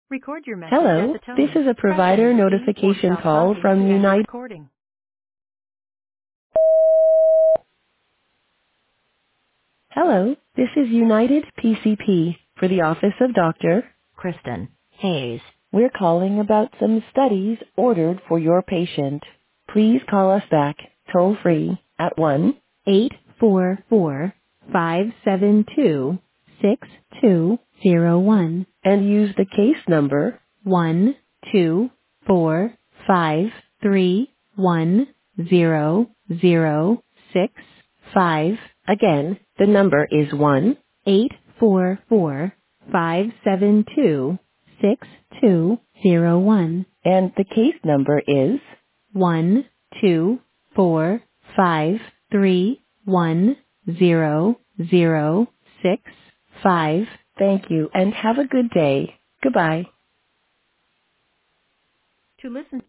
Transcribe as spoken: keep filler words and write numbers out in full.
Record your message at Hello, the this tone. is a Press provider any key or notification stop call talking to from end the United. recording. Hello, this is United P C P for the office of Doctor Kristen Hayes. We're calling about some studies ordered for your patient. Please call us back toll free at one eight four four, five seven two, six two zero one and use the case number one two four five three one zero zero six five. Again, the number is one eight four four five seven two six two zero one and the case number is one two four five three one zero zero six five. Thank you and have a good day. Goodbye. To listen